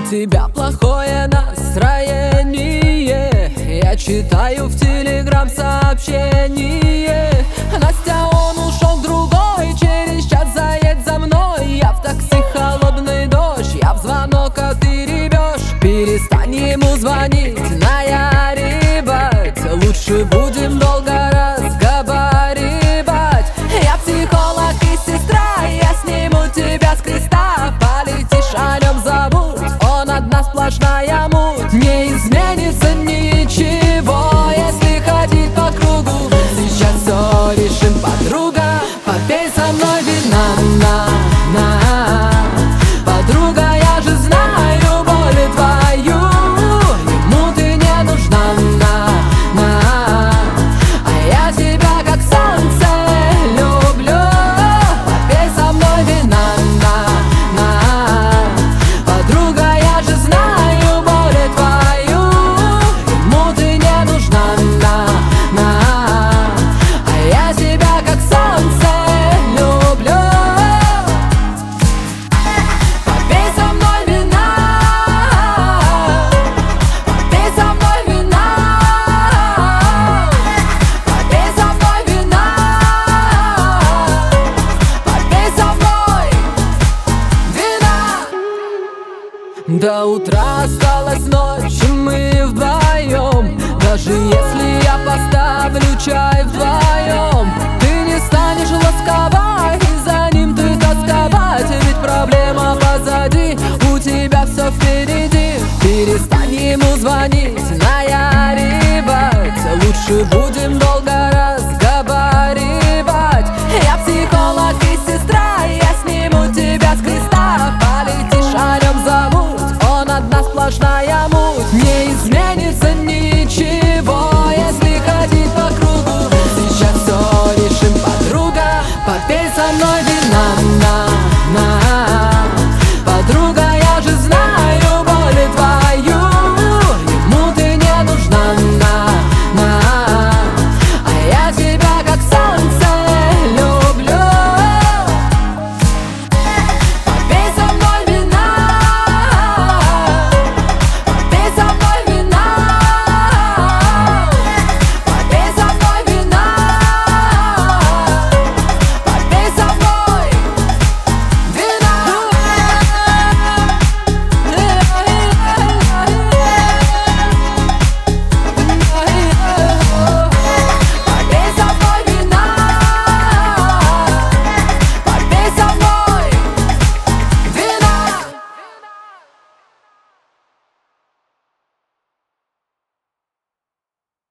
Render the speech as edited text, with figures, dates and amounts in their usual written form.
тебя плохое настроение. Я читаю в телеграм сообщение: Настя, он ушел к другой, через час заедь за мной. Я в такси, холодный дождь, я в звонок, а ты ревешь. Перестань ему звонить, наяривать, лучше будем долго разговаривать. Я психолог и сестра, я сниму тебя с креста. Полетишь, о нем забудь, он одна сплошная муть. Не изменится ничего, если ходить по кругу. Сейчас все решим, подруга, попей со мной вина, подруга, я же знаю боль твою. Ему ты не нужна, а я тебя как солнце люблю. Попей со мной вина, подруга, я же знаю боль твою. Ему ты не нужна, а я тебя как солнце люблю. Попей со мной вина, попей со мной вина, попей со мной вина, попей со мной вина. До утра осталась ночь, и мы вдвоем. Даже если я поставлю чай вдвоем, ты не станешь ласковать, и за ним ты тосковать. Ведь проблема позади, у тебя все впереди. Перестань ему звонить, наяривать, лучше будем